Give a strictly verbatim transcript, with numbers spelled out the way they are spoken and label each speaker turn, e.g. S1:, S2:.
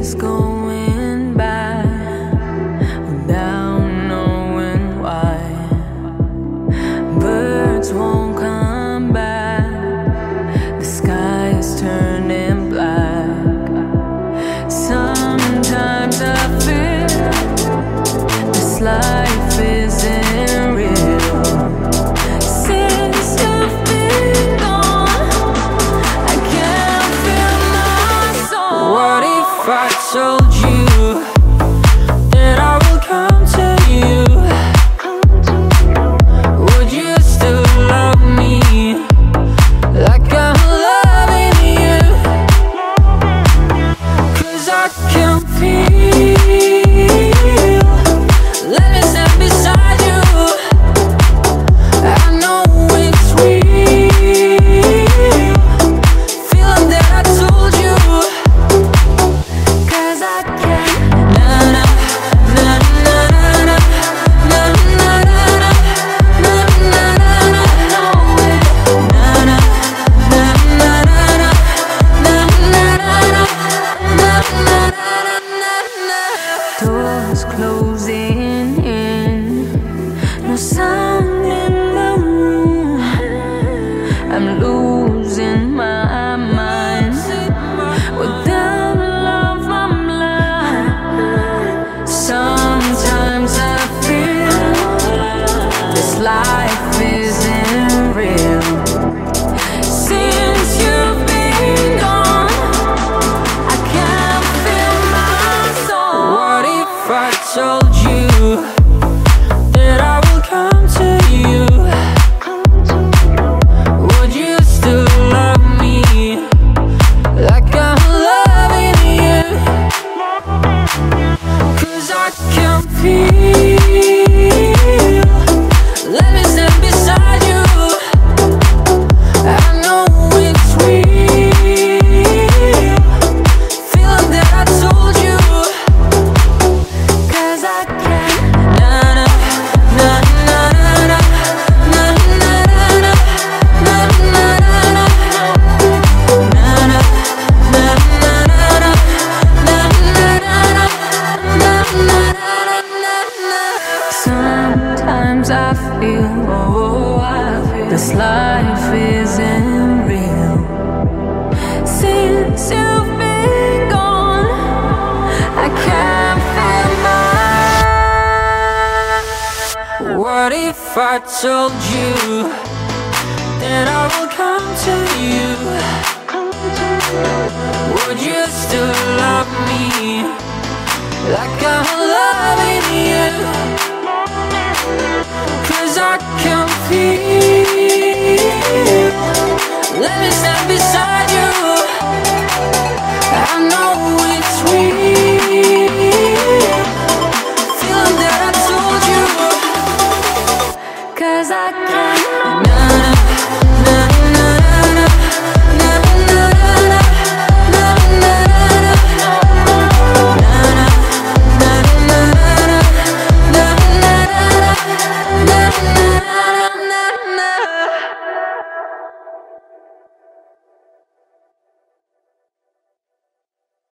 S1: days going by without knowing why. Birds won't come back, the sky is turning black. Sometimes I feel this life isn't real. Since you've been gone, I can't feel my soul. What if I told you that I will come to you? Would you still love me like I'm loving you? 'Cause I can feel, let me stand beside you. I know it's real, feeling that I told you. 'Cause I can't, na na na na na na na na na na na, know it, na na na na na na na na na. Doors closing in, no sound in the room. I'm losing my mind. Without love, I'm blind. Sometimes I feel this life isn't real. Since you've been gone, I can't feel my soul. What if I told you that I will come to you? Would you still love me like I'm loving you? 'Cause I can feel, let me stand beside you. I know it's real, feeling that I told you. 'Cause I can't, na na na na na na na na na na na, na na na na na na na na. Sometimes I feel, oh, I feel this life isn't real. Since you've been gone, I can't feel mine. What if I told you that I will come to you? Would you still love me like I'm loving you? 'Cause I can feel, let me stand beside